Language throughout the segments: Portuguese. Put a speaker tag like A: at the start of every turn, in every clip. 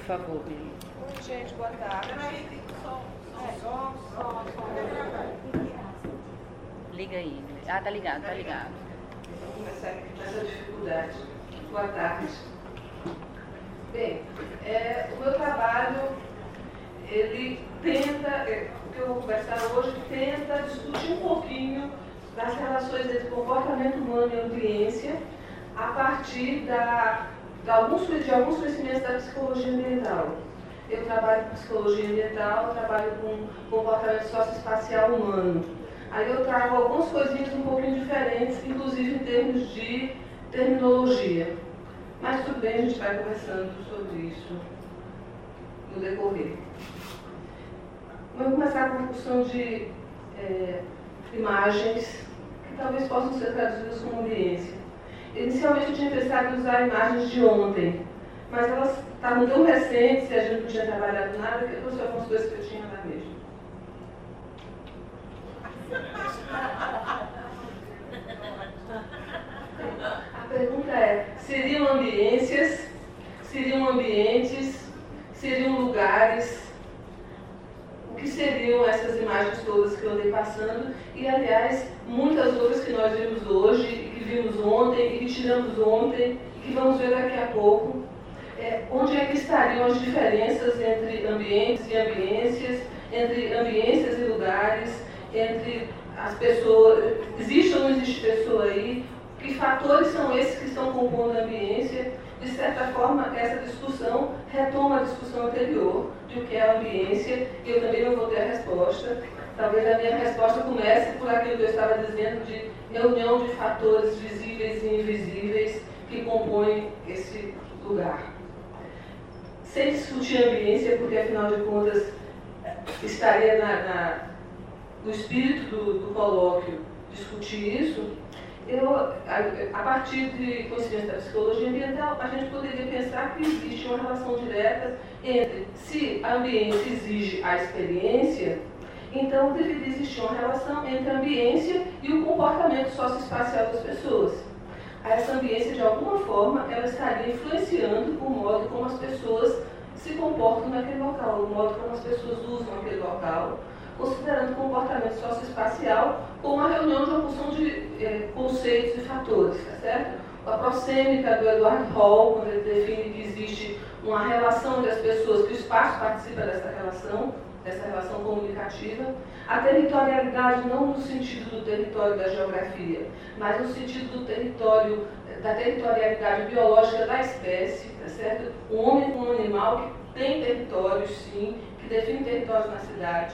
A: favor, Billy.
B: Oi, gente, boa tarde.
A: Liga aí. Ah, tá ligado, tá ligado.
C: Vamos começar aqui com essa dificuldade. Boa tarde. Bem, o meu trabalho, ele tenta, o que eu vou conversar hoje, tenta discutir um pouquinho das relações entre comportamento humano e ambiência a partir de alguns conhecimentos da psicologia ambiental. Eu trabalho com psicologia ambiental, eu trabalho com comportamento socioespacial humano. Aí eu trago algumas coisinhas um pouquinho diferentes, inclusive em termos de terminologia. Mas tudo bem, a gente vai conversando sobre isso no decorrer. Vamos começar com a função de imagens que talvez possam ser traduzidas como ambiência. Inicialmente eu tinha pensado em usar imagens de ontem, mas elas estavam tão recentes e a gente não tinha trabalhado nada que eu trouxe algumas coisas que eu tinha lá mesmo. A pergunta é, seriam ambiências, seriam ambientes, seriam lugares? O que seriam essas imagens todas que eu andei passando? E, aliás, muitas outras que nós vimos hoje, que vimos ontem, e que tiramos ontem, e que vamos ver daqui a pouco. Onde é que estariam as diferenças entre ambientes e ambiências, entre ambiências e lugares, entre as pessoas, existe ou não existe pessoa aí? Que fatores são esses que estão compondo a ambiência? De certa forma, essa discussão retoma a discussão anterior de o que é a ambiência, e eu também não vou ter a resposta. Talvez a minha resposta comece por aquilo que eu estava dizendo de reunião de fatores visíveis e invisíveis que compõem esse lugar. Sem discutir a ambiência, porque afinal de contas estaria no espírito do colóquio discutir isso, a partir de conhecimento da psicologia ambiental, a gente poderia pensar que existe uma relação direta entre, se a ambiência exige a experiência, então deveria existir uma relação entre a ambiência e o comportamento socioespacial das pessoas. Essa ambiência, de alguma forma, ela estaria influenciando o modo como as pessoas se comportam naquele local, o modo como as pessoas usam aquele local, considerando o comportamento socioespacial como a reunião de uma porção de conceitos e fatores, tá certo? A prosêmica do Edward Hall, quando ele define que existe uma relação entre as pessoas, que o espaço participa dessa relação comunicativa. A territorialidade não no sentido do território da geografia, mas no sentido do território, da territorialidade biológica da espécie, tá certo? Um homem com um animal que tem territórios, sim, que define territórios na cidade.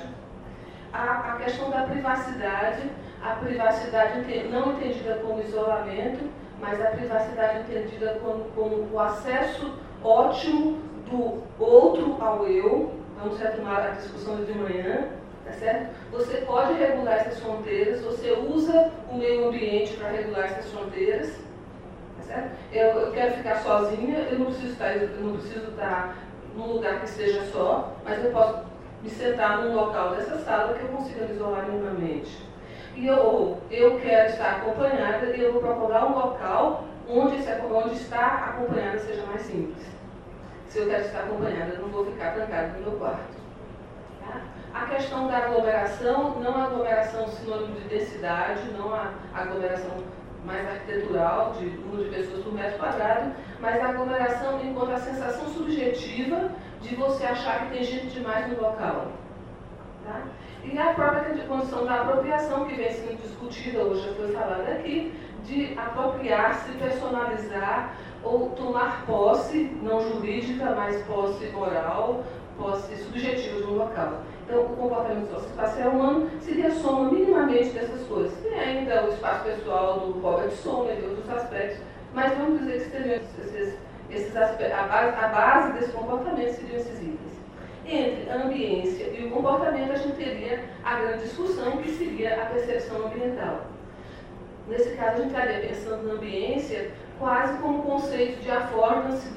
C: A questão da privacidade, a privacidade não entendida como isolamento, mas a privacidade entendida como o acesso ótimo do outro ao eu. Vamos retomar a discussão de manhã, tá certo? Você pode regular essas fronteiras, você usa o meio ambiente para regular essas fronteiras, tá certo? Eu quero ficar sozinha, eu não preciso estar num lugar que esteja só, mas eu posso me sentar num local dessa sala que eu consiga me isolar minimamente. E eu quero estar acompanhada e eu vou procurar um local onde estar acompanhada seja mais simples. Se eu quero estar acompanhada, eu não vou ficar trancada no meu quarto. Tá? A questão da aglomeração, não a aglomeração sinônimo de densidade, não a aglomeração mais arquitetural, de número de pessoas por metro quadrado, mas a aglomeração enquanto a sensação subjetiva de você achar que tem gente demais no local. Tá? E a própria condição da apropriação, que vem sendo discutida hoje, já foi falada aqui, de apropriar-se, personalizar ou tomar posse, não jurídica, mas posse moral, posse subjetiva de um local. Então, o comportamento socioespacial humano seria a soma minimamente dessas coisas. Tem ainda o espaço pessoal do Robert Sommer e outros aspectos, mas vamos dizer que seriam esses aspectos, a base desse comportamento seriam esses itens. Entre a ambiência e o comportamento, a gente teria a grande discussão, que seria a percepção ambiental. Nesse caso, a gente estaria pensando na ambiência quase como conceito de affordance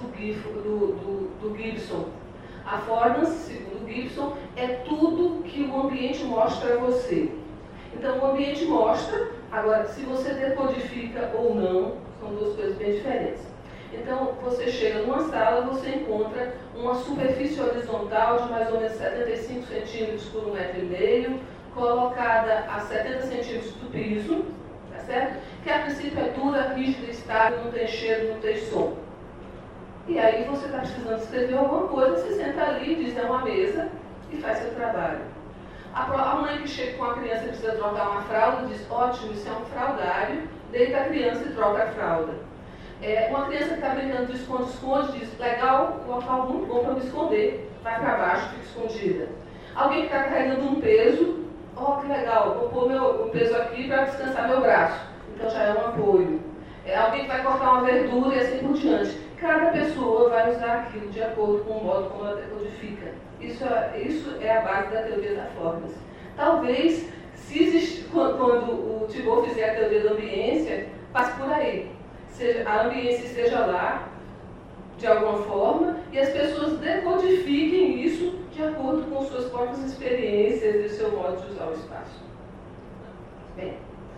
C: do Gibson. Affordance, segundo Gibson, é tudo que o ambiente mostra a você. Então, o ambiente mostra, agora, se você decodifica ou não, são duas coisas bem diferentes. Então, você chega numa sala, você encontra uma superfície horizontal de mais ou menos 75 centímetros por 1,5 metro, colocada a 70 centímetros do piso, tá certo? Que a princípio é dura, rígida, estável, não tem cheiro, não tem som. E aí você está precisando escrever alguma coisa, você senta ali, diz é uma mesa e faz seu trabalho. A mãe que chega com a criança e precisa trocar uma fralda, diz, ótimo, isso é um fraldário, deita a criança e troca a fralda. Uma criança que está brincando de esconde-esconde diz, legal, local muito bom para me esconder, vai para baixo, fica escondida. Alguém que está carregando um peso, que legal, vou pôr o peso aqui para descansar meu braço, então já é um apoio. Alguém que vai cortar uma verdura e assim por diante. Cada pessoa vai usar aquilo de acordo com o modo como ela decodifica. Isso é a base da teoria da formas. Talvez, quando o Thibault fizer a teoria da ambiência, passe por aí. A ambiência esteja lá, de alguma forma, e as pessoas decodifiquem isso de acordo com suas próprias experiências e o seu modo de usar o espaço. Bem,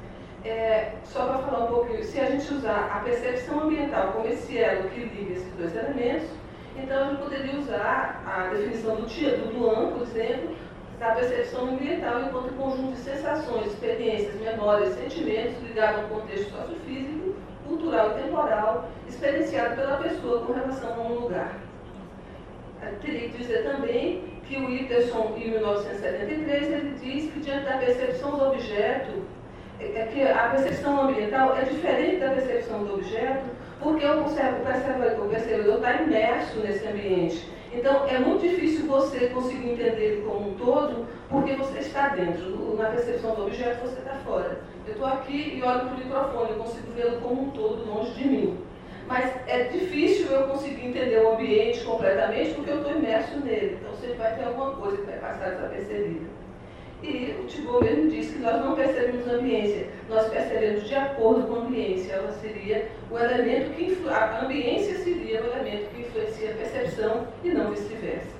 C: só para falar um pouquinho, se a gente usar a percepção ambiental como esse elo que liga esses dois elementos, então a gente poderia usar a definição do Duan, por exemplo, da percepção ambiental enquanto conjunto de sensações, experiências, memórias, sentimentos ligados a um contexto sociofísico, cultural e temporal, experienciado pela pessoa com relação a um lugar. Eu teria que dizer também que o Iterson, em 1973, ele diz que diante da percepção do objeto, que a percepção ambiental é diferente da percepção do objeto, porque o percebedor está imerso nesse ambiente. Então, é muito difícil você conseguir entender ele como um todo, porque você está dentro. Na percepção do objeto, você está fora. Eu estou aqui e olho para o microfone, eu consigo vê-lo como um todo, longe de mim. Mas é difícil eu conseguir entender o ambiente completamente, porque eu estou imerso nele. Então, sempre vai ter alguma coisa que vai passar desapercebida. E o Thibault mesmo disse que nós não percebemos a ambiência, nós percebemos de acordo com a ambiência. Ela seria o elemento que a ambiência seria o elemento que influencia a percepção e não vice-versa.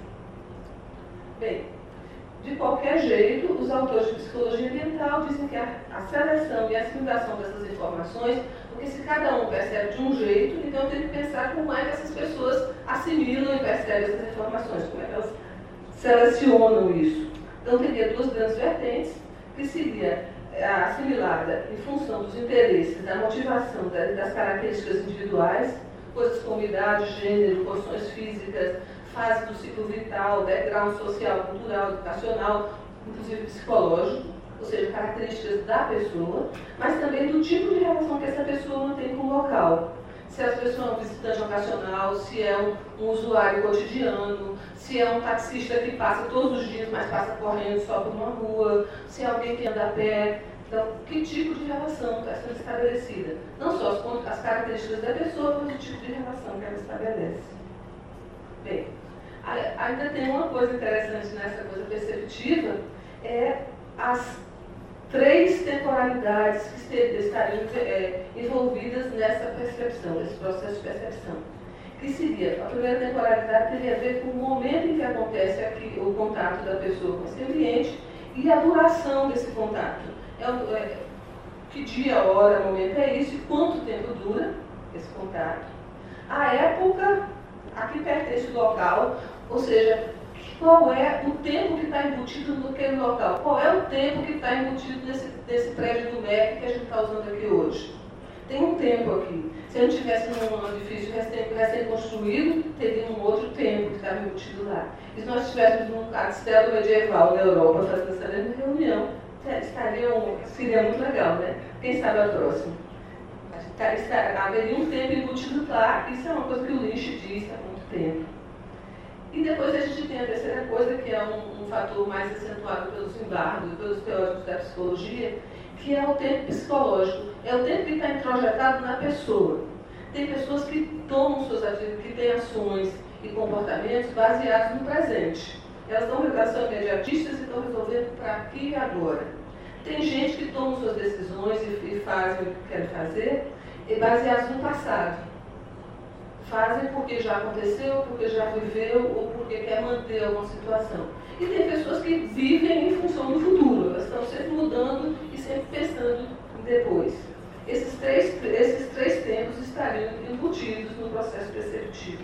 C: Bem, de qualquer jeito, os autores de psicologia ambiental dizem que a seleção e a assimilação dessas informações, porque se cada um percebe de um jeito, então tem que pensar como é que essas pessoas assimilam e percebem essas informações, como é que elas selecionam isso. Então, teria duas grandes vertentes, que seria assimilada em função dos interesses, da motivação, das características individuais, coisas como idade, gênero, condições físicas, fase do ciclo vital, background social, cultural, educacional, inclusive psicológico, ou seja, características da pessoa, mas também do tipo de relação que essa pessoa mantém com o local. Se a pessoa é um visitante ocasional, se é um usuário cotidiano, se é um taxista que passa todos os dias, mas passa correndo só por uma rua, se é alguém que anda a pé. Então, que tipo de relação está sendo estabelecida? Não só as características da pessoa, mas o tipo de relação que ela estabelece. Bem, ainda tem uma coisa interessante nessa coisa perceptiva, as 3 temporalidades que estariam envolvidas nessa percepção, nesse processo de percepção. Que seria, a primeira temporalidade teria a ver com o momento em que acontece aqui, o contato da pessoa com esse ambiente e a duração desse contato. Que dia, hora, momento é isso e quanto tempo dura esse contato. A época a que pertence o local, ou seja, qual é o tempo que está embutido naquele local? Qual é o tempo que está embutido nesse prédio do MEC que a gente está usando aqui hoje? Tem um tempo aqui. Se a gente estivesse num edifício recém-construído, teria um outro tempo que estava embutido lá. E se nós estivéssemos num castelo medieval na Europa fazendo essa mesma reunião, seria muito legal, né? Quem sabe a próxima. Haveria um tempo embutido lá, isso é uma coisa que o Lynch diz há muito tempo. E depois a gente tem a terceira coisa, que é um fator mais acentuado pelos Zimbardo e pelos teóricos da psicologia, que é o tempo psicológico. É o tempo que está introjetado na pessoa. Tem pessoas que tomam suas atitudes, que têm ações e comportamentos baseados no presente. Elas são imediatistas e estão resolvendo para aqui e agora. Tem gente que toma suas decisões e fazem o que querem fazer baseados no passado. Fazem porque já aconteceu, porque já viveu ou porque quer manter alguma situação. E tem pessoas que vivem em função do futuro. Elas estão sempre mudando e sempre pensando em depois. esses três tempos estariam embutidos no processo perceptivo.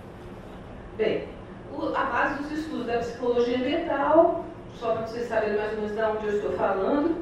C: Bem, a base dos estudos da psicologia ambiental, só para vocês saberem mais ou menos de onde eu estou falando,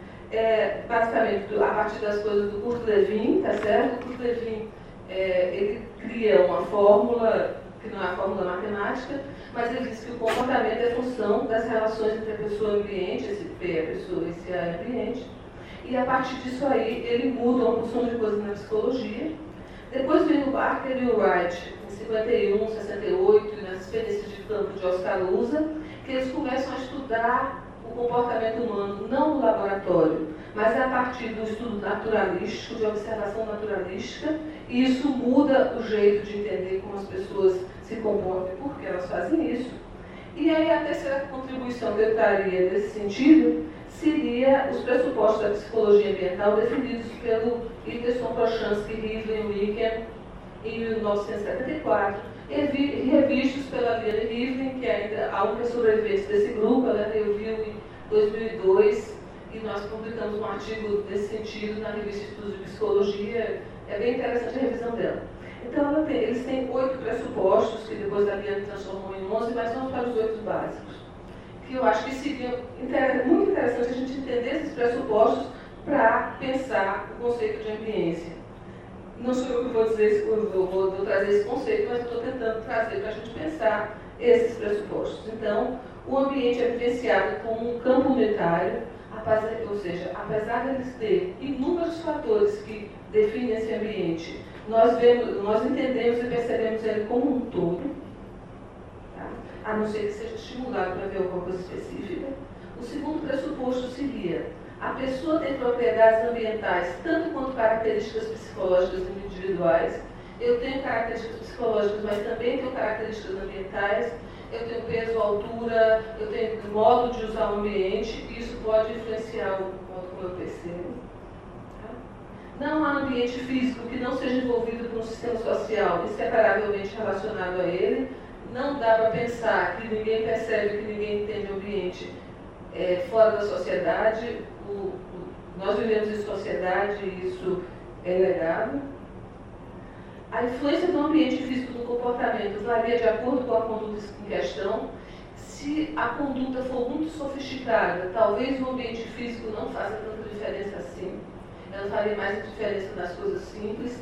C: basicamente a partir das coisas do Kurt Lewin, tá certo? O Kurt Lewin, ele cria uma fórmula, que não é a fórmula matemática, mas ele diz que o comportamento é função das relações entre a pessoa e o ambiente, esse P é a pessoa, esse A é o ambiente, e a partir disso aí ele muda uma porção de coisas na psicologia. Depois vem o Barker e o Wright, em 51, 68, e nas experiências de campo de Oscar Lusa, que eles começam a estudar o comportamento humano, não no laboratório, mas a partir do estudo naturalístico, de observação naturalística, e isso muda o jeito de entender como as pessoas se comportam e por que elas fazem isso. E aí a terceira contribuição que eu traria nesse sentido seria os pressupostos da psicologia ambiental definidos pelo Ilkerson, Prochansky, Rivlin e Wickham em 1974, e revistos pela Liane Rivlin, que é ainda a única sobrevivente desse grupo. Ela reviu em 2002 e nós publicamos um artigo nesse sentido na revista Estudos de Psicologia. É bem interessante a revisão dela. Então eles têm 8 pressupostos, que depois a Liane transformou em 11, mas vamos para os 8 básicos, que eu acho que seria muito interessante a gente entender esses pressupostos para pensar o conceito de ambiência. Não sou eu que vou dizer, vou trazer esse conceito, mas estou tentando trazer para a gente pensar esses pressupostos. Então, o ambiente é vivenciado como um campo unitário, ou seja, apesar de eles ter inúmeros fatores que definem esse ambiente, nós entendemos e percebemos ele como um todo, tá? A não ser que seja estimulado para ver alguma coisa específica. O segundo pressuposto seria: a pessoa tem propriedades ambientais tanto quanto características psicológicas individuais. Eu tenho características psicológicas, mas também tenho características ambientais. Eu tenho peso, altura, eu tenho modo de usar o ambiente, e isso pode influenciar o modo como eu percebo. Tá? Não há ambiente físico que não seja envolvido por um sistema social inseparavelmente relacionado a ele. Não dá para pensar que ninguém percebe, que ninguém entende o ambiente fora da sociedade. Nós vivemos em sociedade e isso é inegável. A influência do ambiente físico no comportamento varia de acordo com a conduta em questão. Se a conduta for muito sofisticada, talvez o ambiente físico não faça tanta diferença assim. Ela faria mais diferença nas coisas simples.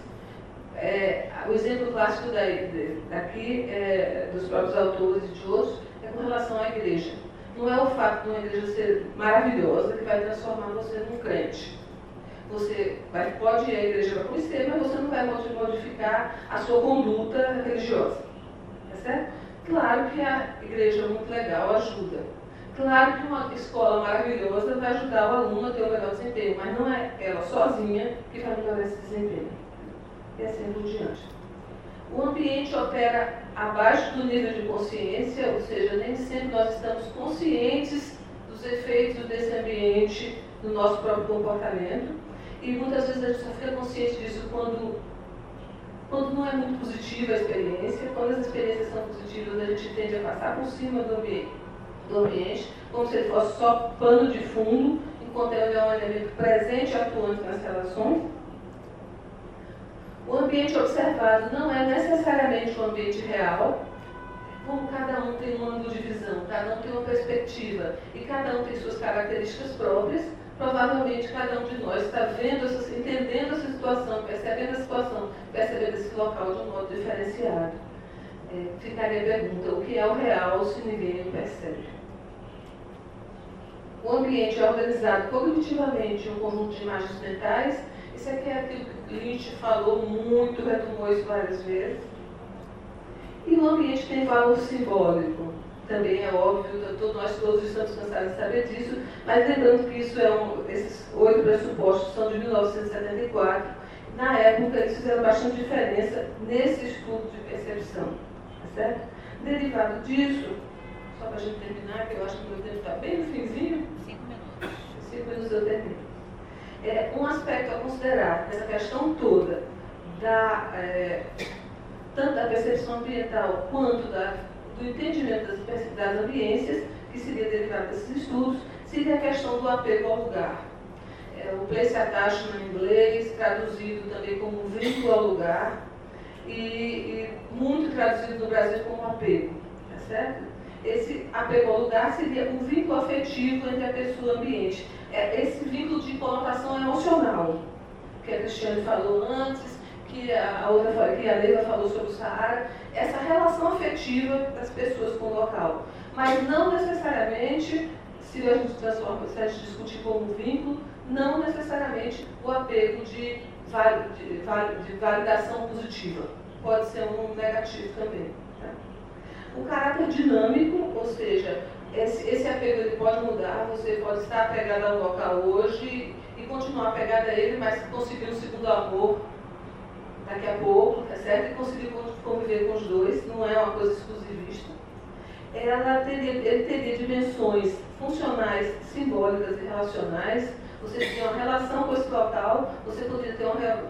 C: O exemplo clássico daqui, dos próprios autores e de outros, é com relação à igreja. Não é o fato de uma igreja ser maravilhosa que vai transformar você num crente. Você pode ir à igreja para conhecer, mas você não vai modificar a sua conduta religiosa. Tá certo? Claro que a igreja muito legal ajuda. Claro que uma escola maravilhosa vai ajudar o aluno a ter um melhor desempenho, mas não é ela sozinha que vai melhorar esse desempenho. E assim por diante. O ambiente opera abaixo do nível de consciência, ou seja, nem sempre nós estamos conscientes dos efeitos desse ambiente no nosso próprio comportamento. E muitas vezes a gente só fica consciente disso quando não é muito positiva a experiência. Quando as experiências são positivas, a gente tende a passar por cima do ambiente, como se ele fosse só pano de fundo, enquanto ele é um elemento presente e atuante nas relações. O ambiente observado não é necessariamente um ambiente real. Como cada um tem um ângulo de visão, cada um tem uma perspectiva e cada um tem suas características próprias, provavelmente cada um de nós está entendendo essa situação, percebendo a situação, percebendo esse local de um modo diferenciado. Ficaria a pergunta: o que é o real se ninguém o percebe? O ambiente é organizado cognitivamente em um conjunto de imagens mentais. Isso aqui é aquilo que Lynch falou muito, retomou isso várias vezes. E o ambiente tem valor simbólico. Também é óbvio, nós todos estamos cansados de saber disso, mas lembrando que esses 8 pressupostos são de 1974. Na época, eles fizeram bastante diferença nesse estudo de percepção. Tá certo? Derivado disso, só para a gente terminar, que eu acho que o meu tempo está bem no finzinho.
A: 5 minutos.
C: 5 minutos eu termino. Um aspecto a considerar nessa questão toda, tanto da percepção ambiental quanto do entendimento das ambiências, que seria derivado desses estudos, seria a questão do apego ao lugar. o place attachment em inglês, traduzido também como vínculo ao lugar, e muito traduzido no Brasil como apego, tá certo? Esse apego ao lugar seria um vínculo afetivo entre a pessoa e o ambiente. Esse vínculo de conotação emocional, que a Cristiane falou antes, que a Neiva falou sobre o Saara, essa relação afetiva das pessoas com o local. Mas não necessariamente, se a gente discutir como vínculo, não necessariamente o apego de validação positiva. Pode ser um negativo também. Tá? O caráter dinâmico, ou seja, esse apego ele pode mudar, você pode estar apegado ao local hoje e continuar apegado a ele, mas conseguir um segundo amor daqui a pouco, tá certo? E conseguir conviver com os dois, não é uma coisa exclusivista. Ele teria dimensões funcionais, simbólicas e relacionais. Você teria uma relação com esse local, você poderia ter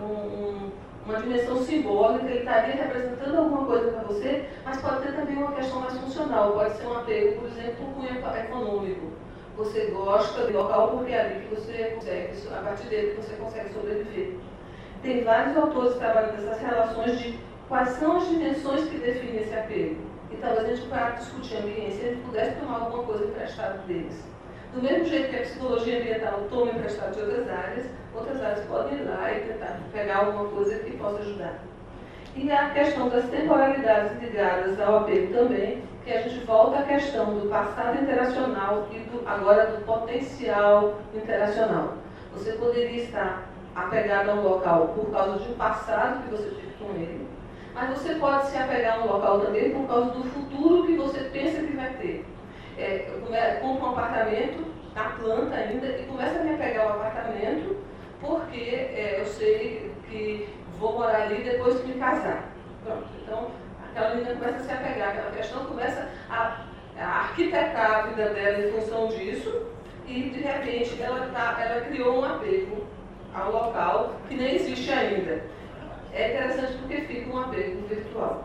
C: uma dimensão simbólica, ele estaria representando alguma coisa para você, mas pode ter também uma questão mais funcional, pode ser um apego, por exemplo, um cunho econômico. Você gosta do local porque é ali que você consegue, a partir dele que você consegue sobreviver. Tem vários autores que trabalham nessas relações de quais são as dimensões que definem esse apego. E talvez a gente, para discutir a ambiência, a gente pudesse tomar alguma coisa emprestada deles. Do mesmo jeito que a psicologia ambiental toma emprestado de outras áreas podem ir lá e tentar pegar alguma coisa que possa ajudar. E a questão das temporalidades ligadas ao apego também, que a gente volta à questão do passado interacional e agora do potencial interacional. Você poderia estar apegado a um local por causa de um passado que você teve com ele, mas você pode se apegar a um local também por causa do futuro que você pensa que vai ter. Compra um apartamento na planta ainda e começa a me apegar ao apartamento porque eu sei que vou morar ali depois que me casar. Pronto. Então, aquela menina começa a se apegar, aquela questão começa a arquitetar a vida dela em função disso e, de repente, ela criou um apego ao local que nem existe ainda. É interessante porque fica um apego virtual.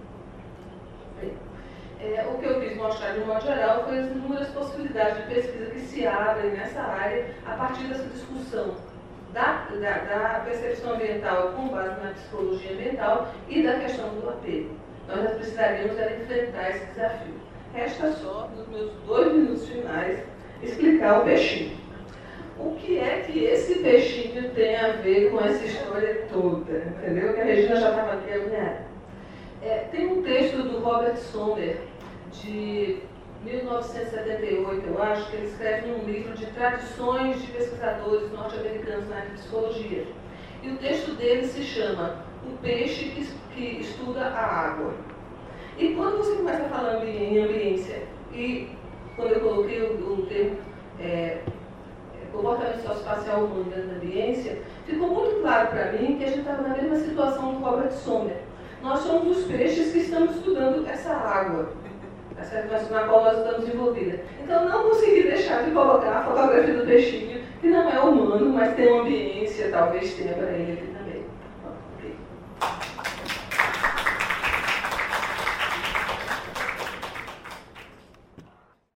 C: O que eu quis mostrar de um modo geral foi as inúmeras possibilidades de pesquisa que se abrem nessa área a partir dessa discussão da percepção ambiental com base na psicologia ambiental e da questão do apego. Nós precisaríamos enfrentar esse desafio. Resta só, nos meus 2 minutos finais, explicar o peixinho. O que é que esse peixinho tem a ver com essa história toda? Entendeu? Que a Regina já estava aqui alinhada. Tem um texto do Robert Sommer, de 1978, eu acho, que ele escreve num livro de tradições de pesquisadores norte-americanos na área de psicologia. E o texto dele se chama O Peixe que Estuda a Água. E quando você começa a falar em ambiência, e quando eu coloquei o termo comportamento socioespacial humano dentro da ambiência, ficou muito claro para mim que a gente estava na mesma situação do Robert Sommer. Nós somos os peixes que estamos estudando essa água, na qual nós estamos envolvidos. Então, não consegui deixar de colocar a fotografia do peixinho, que não é humano, mas tem uma ambiência, talvez tenha para ele aqui também. Ok.